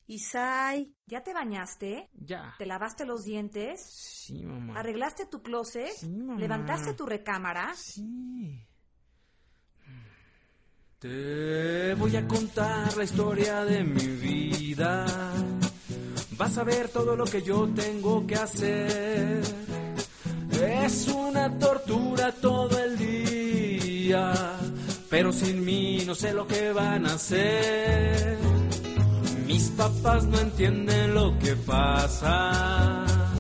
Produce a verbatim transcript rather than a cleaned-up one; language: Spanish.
Isai, ¿ya te bañaste? Ya. ¿Te lavaste los dientes? Sí, mamá. ¿Arreglaste tu closet? Sí, mamá. ¿Levantaste tu recámara? Sí. Te voy a contar la historia de mi vida. Vas a ver todo lo que yo tengo que hacer. Es una tortura todo el día, pero sin mí no sé lo que van a hacer. Mis papás no entienden lo que pasa.